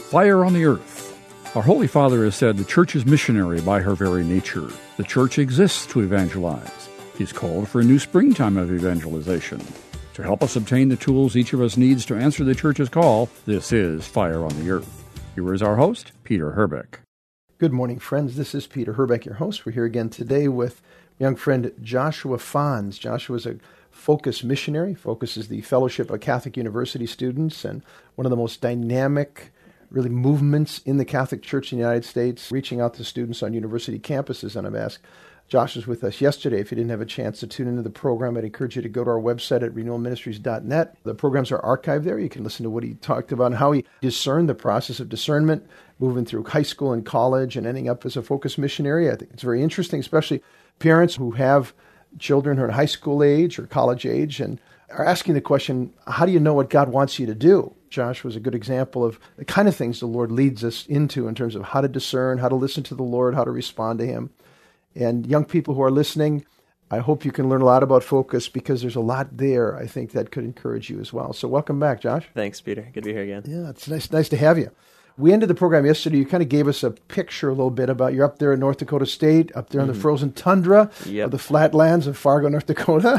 Fire on the Earth. Our Holy Father has said the Church is missionary by her very nature. The Church exists to evangelize. He's called for a new springtime of evangelization. To help us obtain the tools each of us needs to answer the Church's call, this is Fire on the Earth. Here is our host, Peter Herbeck. Good morning, friends. This is Peter Herbeck, your host. We're here again today with young friend Joshua Fons. Joshua is a Focus missionary. Focus is the Fellowship of Catholic University Students and one of the most dynamic really movements in the Catholic Church in the United States, reaching out to students on university campuses. And I've asked, Josh was with us yesterday. If you didn't have a chance to tune into the program, I'd encourage you to go to our website at renewalministries.net. The programs are archived there. You can listen to what he talked about and how he discerned the process of discernment, moving through high school and college and ending up as a Focus missionary. I think it's very interesting, especially parents who have children who are in high school age or college age and are asking the question, how do you know what God wants you to do? Josh was a good example of the kind of things the Lord leads us into in terms of how to discern, how to listen to the Lord, how to respond to Him. And young people who are listening, I hope you can learn a lot about Focus because there's a lot there, I think, that could encourage you as well. So welcome back, Josh. Thanks, Peter. Good to be here again. Yeah, it's nice to have you. We ended the program yesterday. You kind of gave us a picture a little bit about you're up there in North Dakota State, up there in the frozen tundra of the flatlands of Fargo, North Dakota,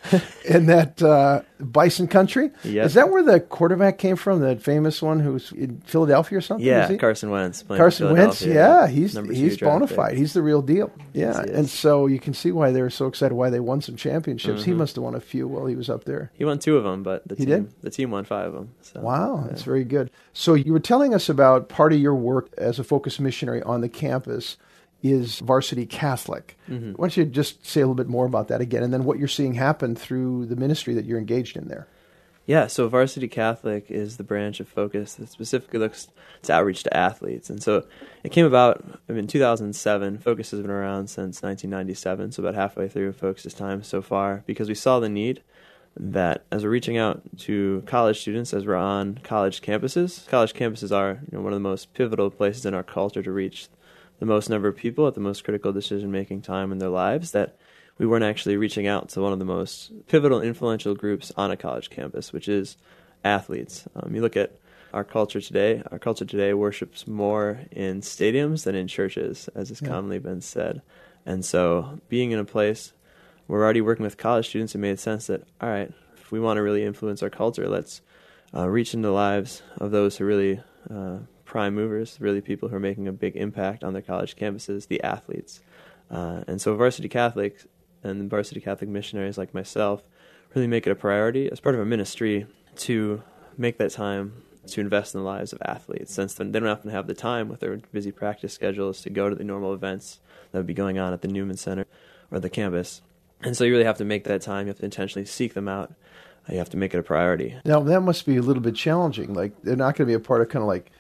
in that bison country. Yep. Is that where the quarterback came from, that famous one who's in Philadelphia or something? Yeah, Carson Wentz. Carson Wentz, yeah. He's bona fide. Pick. He's the real deal. Yeah, Yes, and so you can see why they were so excited, why they won some championships. He must have won a few while he was up there. He won 2 of them, but the team won 5 of them. So, wow, that's very good. So you were telling us about part of your work as a Focus missionary on the campus is Varsity Catholic. Why don't you just say a little bit more about that again, and then what you're seeing happen through the ministry that you're engaged in there? Yeah, so Varsity Catholic is the branch of Focus that specifically looks to outreach to athletes. And so it came about in 2007. Focus has been around since 1997, so about halfway through Focus's time so far, because we saw the need that as we're reaching out to college students, as we're on college campuses are one of the most pivotal places in our culture to reach the most number of people at the most critical decision-making time in their lives, that we weren't actually reaching out to one of the most pivotal, influential groups on a college campus, which is athletes. You look at our culture today worships more in stadiums than in churches, as has commonly been said. And so being in a place we're already working with college students, it made sense that, all right, if we want to really influence our culture, let's reach into the lives of those who are really prime movers, really people who are making a big impact on their college campuses, the athletes. And so Varsity Catholic and Varsity Catholic missionaries like myself really make it a priority as part of our ministry to make that time to invest in the lives of athletes, since they don't often have the time with their busy practice schedules to go to the normal events that would be going on at the Newman Center or the campus. And so you really have to make that time. You have to intentionally seek them out. You have to make it a priority. Now, that must be a little bit challenging. Like, they're not going to be a part of kind of like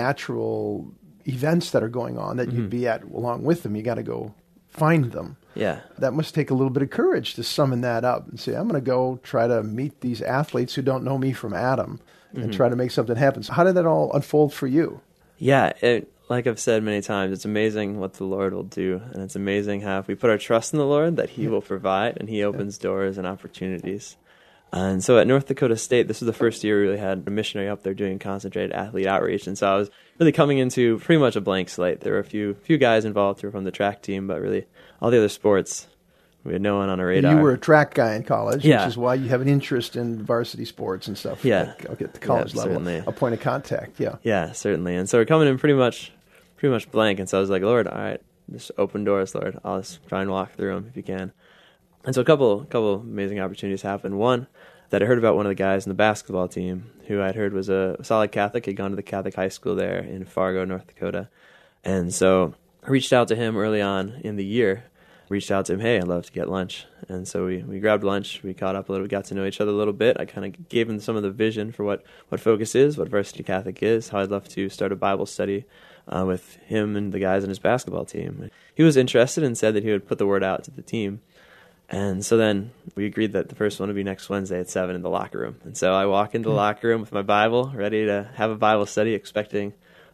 natural events that are going on that you'd be at along with them. You got to go find them. Yeah. That must take a little bit of courage to summon that up and say, I'm going to go try to meet these athletes who don't know me from Adam and try to make something happen. So how did that all unfold for you? Yeah, like I've said many times, it's amazing what the Lord will do, and it's amazing how if we put our trust in the Lord, that He will provide, and He opens doors and opportunities. And so at North Dakota State, this was the first year we really had a missionary up there doing concentrated athlete outreach, and so I was really coming into pretty much a blank slate. There were a few guys involved who were from the track team, but really all the other sports, we had no one on our radar. You were a track guy in college, which is why you have an interest in varsity sports and stuff. Yeah. Like, at the college level, certainly. A point of contact, Yeah, certainly. And so we're coming in pretty much blank. And so I was like, Lord, all right, just open doors, Lord. I'll just try and walk through them if you can. And so a couple amazing opportunities happened. One, that I heard about one of the guys in the basketball team who I'd heard was a solid Catholic. He'd gone to the Catholic high school there in Fargo, North Dakota. And so I reached out to him early on in the year. Reached out to him, hey, I'd love to get lunch. And so we grabbed lunch. We caught up a little. We got to know each other a little bit. I kind of gave him some of the vision for what Focus is, what Varsity Catholic is, how I'd love to start a Bible study with him and the guys on his basketball team. He was interested and said that he would put the word out to the team. And so then we agreed that the first one would be next Wednesday at 7 in the locker room. And so I walk into the locker room with my Bible, ready to have a Bible study, expecting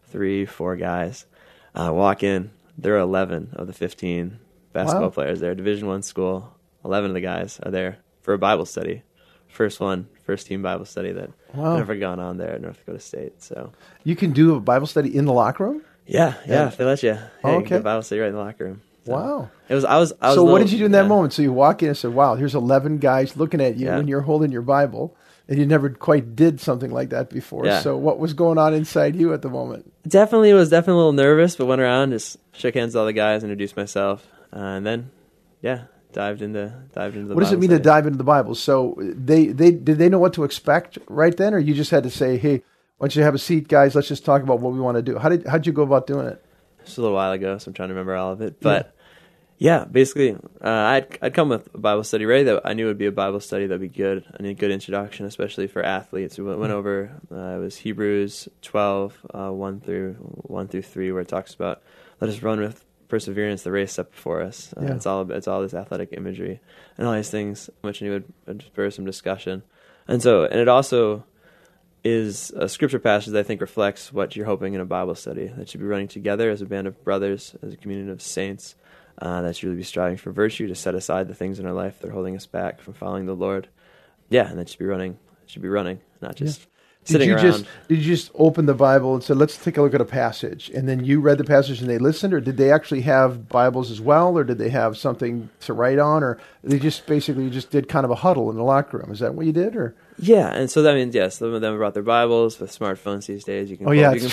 3-4 guys. Walk in, there are 11 of the 15 basketball players there, Division I school. 11 of the guys are there for a Bible study first team Bible study that had ever gone on there at North Dakota State. So you can do a Bible study in the locker room? Yeah, if they let you. Okay. You can do a Bible study right in the locker room. So wow. It was. I was. So what did you do in that moment? So you walk in and said, "Wow, here's 11 guys looking at you, and you're holding your Bible." And you never quite did something like that before. Yeah. So what was going on inside you at the moment? Definitely was a little nervous, but went around, just shook hands with all the guys, introduced myself, and then, dived into the What does it mean to dive into the Bible? So did they know what to expect right then, or you just had to say, "Hey, why don't you have a seat, guys? Let's just talk about what we want to do." How'd you go about doing it? Just a little while ago, so I'm trying to remember all of it. But basically, I'd come with a Bible study ready that I knew would be a Bible study that'd be good, and a good introduction, especially for athletes. We went over it was Hebrews 12, 1 through 3, where it talks about let us run with perseverance the race set before us. It's all this athletic imagery and all these things, which would spur some discussion, and it also is a scripture passage that I think reflects what you're hoping in a Bible study, that you'd be running together as a band of brothers, as a community of saints, that you really be striving for virtue, to set aside the things in our life that are holding us back from following the Lord. Yeah, and that should be running, not just sitting around. Did you just open the Bible and say, let's take a look at a passage, and then you read the passage and they listened, or did they actually have Bibles as well, or did they have something to write on, or they just basically did kind of a huddle in the locker room? Is that what you did, or? Yeah, and so that means, some of them brought their Bibles. With smartphones these days, you can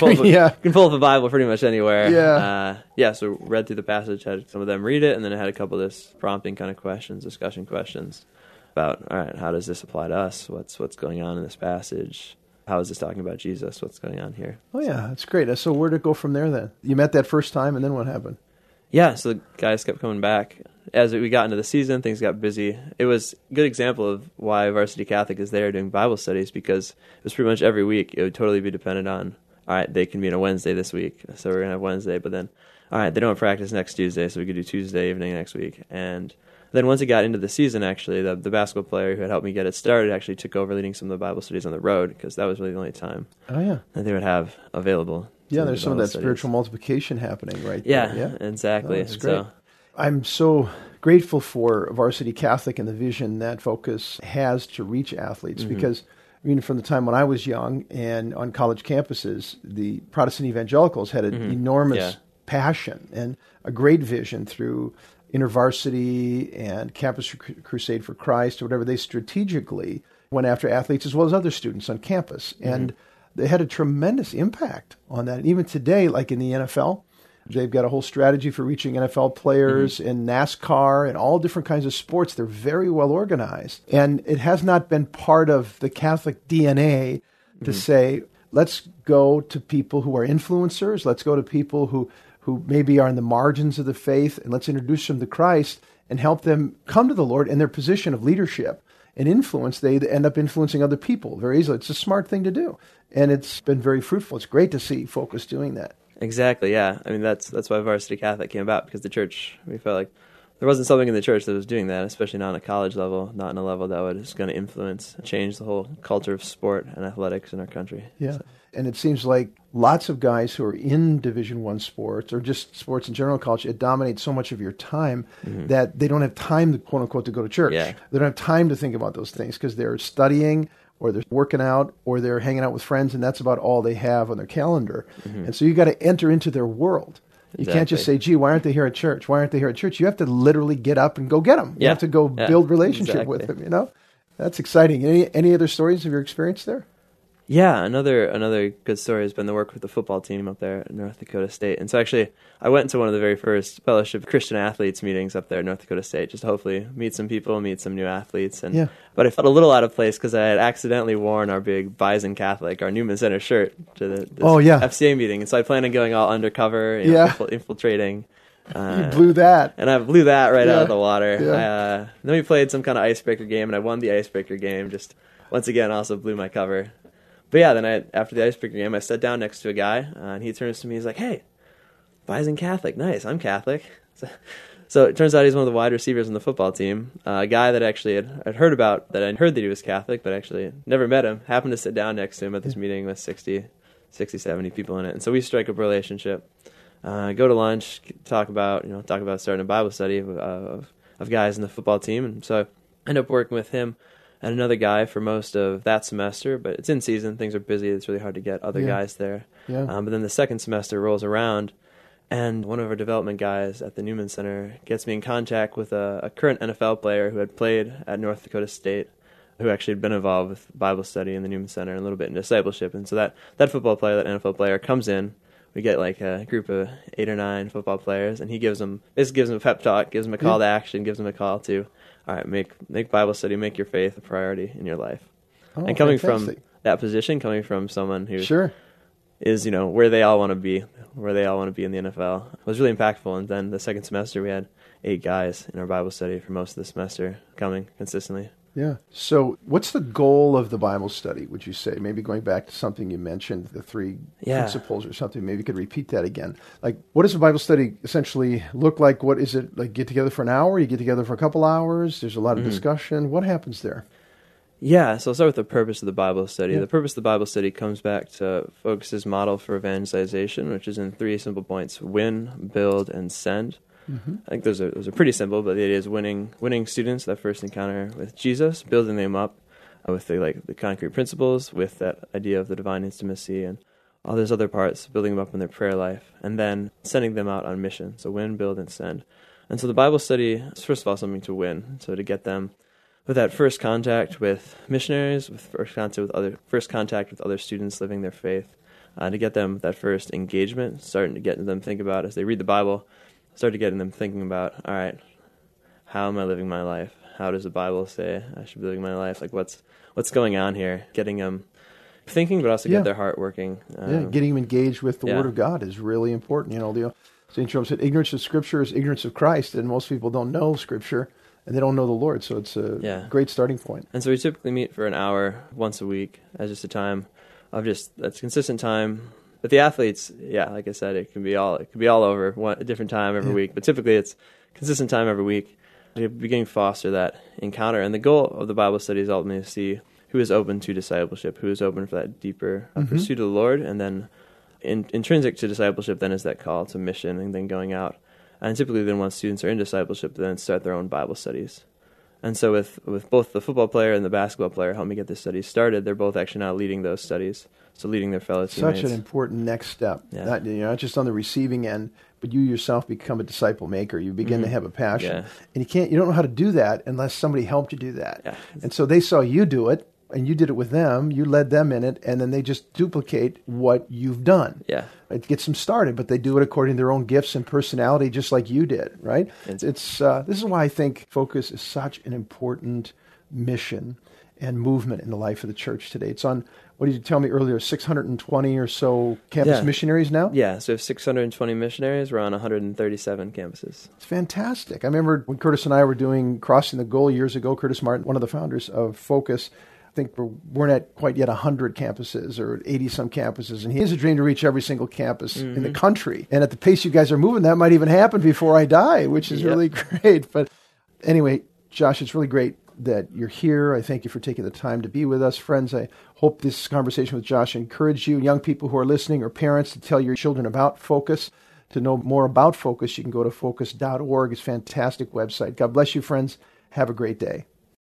pull up a Bible pretty much anywhere. So read through the passage, had some of them read it, and then I had a couple of this prompting kind of questions, discussion questions about, all right, how does this apply to us? What's going on in this passage? How is this talking about Jesus? What's going on here? Oh, yeah, that's great. So where'd it go from there then? You met that first time, and then what happened? Yeah, so the guys kept coming back. As we got into the season, things got busy. It was a good example of why Varsity Catholic is there doing Bible studies, because it was pretty much every week. It would totally be dependent on, all right, they can meet on a Wednesday this week, so we're going to have Wednesday. But then, all right, they don't practice next Tuesday, so we could do Tuesday evening next week. And then once it got into the season, actually, the basketball player who had helped me get it started actually took over leading some of the Bible studies on the road, because that was really the only time that they would have available. Yeah, there's some of that spiritual multiplication happening right there. Yeah, exactly. Oh, that's great. I'm so grateful for Varsity Catholic and the vision that Focus has to reach athletes, because from the time when I was young and on college campuses, the Protestant evangelicals had an enormous passion and a great vision through InterVarsity and Campus Crusade for Christ, or whatever. They strategically went after athletes as well as other students on campus. And they had a tremendous impact on that. And even today, like in the NFL, they've got a whole strategy for reaching NFL players in NASCAR and all different kinds of sports. They're very well organized. And it has not been part of the Catholic DNA to say, let's go to people who are influencers. Let's go to people who maybe are in the margins of the faith, and let's introduce them to Christ and help them come to the Lord in their position of leadership and influence. They end up influencing other people very easily. It's a smart thing to do, and it's been very fruitful. It's great to see Focus doing that. Exactly, yeah. I mean, that's why Varsity Catholic came about, because the church, we felt like there wasn't something in the church that was doing that, especially not on a college level, not in a level that was going to influence, change the whole culture of sport and athletics in our country. Yeah. And it seems like lots of guys who are in Division I sports, or just sports in general college, it dominates so much of your time that they don't have time, to, quote unquote, to go to church. Yeah. They don't have time to think about those things because they're studying, or they're working out, or they're hanging out with friends, and that's about all they have on their calendar. And so you got to enter into their world. You can't just say, gee, why aren't they here at church? Why aren't they here at church? You have to literally get up and go get them. You have to go build relationship with them, That's exciting. Any other stories of your experience there? Yeah, another good story has been the work with the football team up there at North Dakota State. And so actually, I went to one of the very first Fellowship Christian Athletes meetings up there at North Dakota State, just to hopefully meet some people, meet some new athletes. But I felt a little out of place because I had accidentally worn our big Bison Catholic, our Newman Center shirt, to this FCA meeting. And so I planned on going all undercover, infiltrating. You blew that. And I blew that right out of the water. Yeah. Then we played some kind of icebreaker game, and I won the icebreaker game. Just, once again, also blew my cover. But yeah, then after the icebreaker game, I sat down next to a guy, and he turns to me, he's like, hey, Bison Catholic, nice, I'm Catholic. So it turns out he's one of the wide receivers on the football team, a guy that actually I'd heard about, that I'd heard that he was Catholic, but actually never met him, happened to sit down next to him at this meeting with 60, 70 people in it. And so we strike up a relationship, go to lunch, talk about starting a Bible study of guys in the football team. And so I ended up working with him and another guy for most of that semester, but it's in season, things are busy, it's really hard to get other guys there. Yeah. But then the second semester rolls around, and one of our development guys at the Newman Center gets me in contact with a current NFL player who had played at North Dakota State, who actually had been involved with Bible study in the Newman Center and a little bit in discipleship. And so that football player, that NFL player, comes in. We get like a group of 8 or 9 football players, and he gives them a pep talk, gives them a call to action, gives them a call to, all right, make Bible study, make your faith a priority in your life. And coming from that position, coming from someone who is, where they all want to be in the NFL, was really impactful. And then the second semester, we had 8 guys in our Bible study for most of the semester coming consistently. Yeah. So what's the goal of the Bible study, would you say? Maybe going back to something you mentioned, the 3 principles or something, maybe you could repeat that again. Like, what does a Bible study essentially look like? What is it, like get together for an hour? You get together for a couple hours? There's a lot of discussion. What happens there? Yeah, so I'll start with the purpose of the Bible study. Yeah. The purpose of the Bible study comes back to Focus's model for evangelization, which is in 3 simple points: win, build, and send. I think those are pretty simple, but the idea is winning students that first encounter with Jesus, building them up with the concrete principles, with that idea of the divine intimacy and all those other parts, building them up in their prayer life, and then sending them out on mission. So win, build, and send. And so the Bible study is first of all something to win, so to get them with that first contact with missionaries, with first contact with other students living their faith, to get them that first engagement, starting to get them think about as they read the Bible. Started getting them thinking about, all right, how am I living my life? How does the Bible say I should be living my life? Like, what's going on here? Getting them thinking, but also get their heart working. Getting them engaged with the Word of God is really important. St. Jerome said, ignorance of Scripture is ignorance of Christ, and most people don't know Scripture, and they don't know the Lord, so it's a great starting point. And so we typically meet for an hour once a week as just a time of that's consistent time. But the athletes, like I said, it could be all over a different time every week. But typically, it's consistent time every week. You're beginning to foster that encounter, and the goal of the Bible study is ultimately to see who is open to discipleship, who is open for that deeper pursuit of the Lord, and then intrinsic to discipleship then is that call to mission and then going out. And typically, then once students are in discipleship, then start their own Bible studies. And so with both the football player and the basketball player helping me get this study started, they're both actually now leading those studies, so leading their fellow teammates. Such an important next step. Yeah. Not just on the receiving end, but you yourself become a disciple maker. You begin to have a passion. And you don't know how to do that unless somebody helped you do that. Yeah. And so they saw you do it, and you did it with them, you led them in it, and then they just duplicate what you've done. Yeah. It gets them started, but they do it according to their own gifts and personality, just like you did, right? This is why I think Focus is such an important mission and movement in the life of the church today. It's on, what did you tell me earlier, 620 or so campus missionaries now? Yeah, so we have 620 missionaries. We're on 137 campuses. It's fantastic. I remember when Curtis and I were doing Crossing the Goal years ago, Curtis Martin, one of the founders of Focus, I think we weren't at quite yet 100 campuses or 80-some campuses, and he has a dream to reach every single campus in the country. And at the pace you guys are moving, that might even happen before I die, which is really great. But anyway, Josh, it's really great that you're here. I thank you for taking the time to be with us. Friends, I hope this conversation with Josh encouraged you, young people who are listening or parents, to tell your children about Focus. To know more about Focus, you can go to focus.org. It's a fantastic website. God bless you, friends. Have a great day.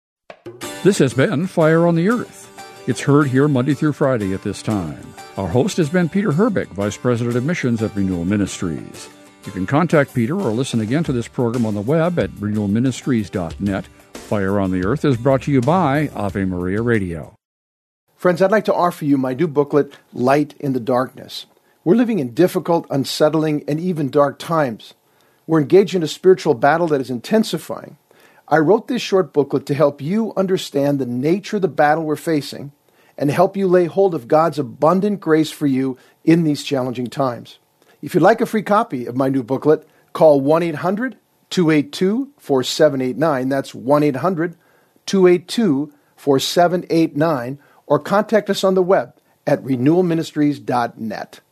This has been Fire on the Earth. It's heard here Monday through Friday at this time. Our host has been Peter Herbeck, Vice President of Missions at Renewal Ministries. You can contact Peter or listen again to this program on the web at renewalministries.net. Fire on the Earth is brought to you by Ave Maria Radio. Friends, I'd like to offer you my new booklet, Light in the Darkness. We're living in difficult, unsettling, and even dark times. We're engaged in a spiritual battle that is intensifying. I wrote this short booklet to help you understand the nature of the battle we're facing and help you lay hold of God's abundant grace for you in these challenging times. If you'd like a free copy of my new booklet, call 1-800-282-4789. That's 1-800-282-4789, or contact us on the web at renewalministries.net.